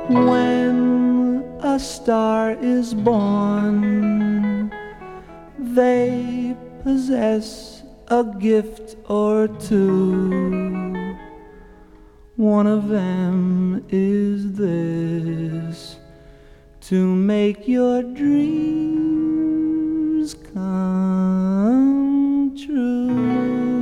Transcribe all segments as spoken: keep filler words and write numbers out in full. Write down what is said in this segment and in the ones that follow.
When a star is born, they possess a gift or two. One of them is this: to make your dreams come true.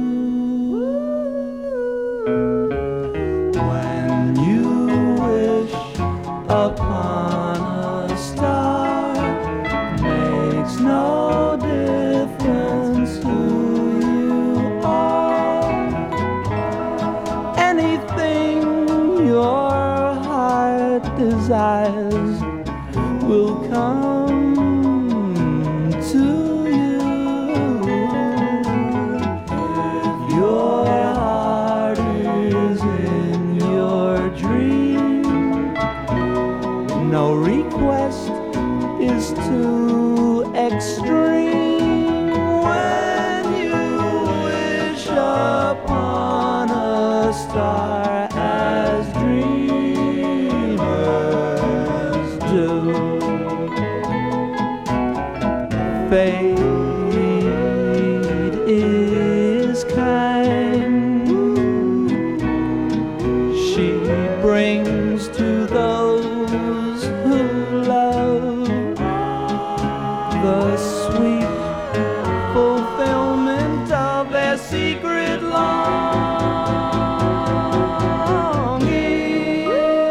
When you wish upon a star, makes no difference who you are. Anything your heart desires will come to you. If your heart is in your dream, no request is too extreme. When you wish upon a star as dreamers do, fate is kind. She brings to those who love the sweet fulfillment of their secret longing.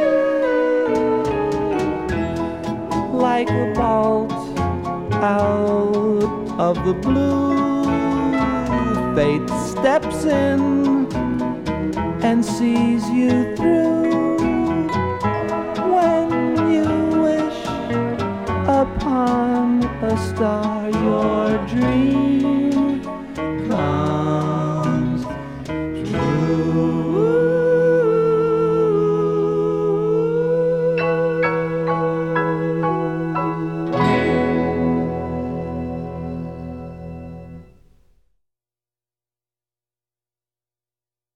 Like a bolt out of the blue, fate steps in and sees you through. When you wish upon a star, your dream comes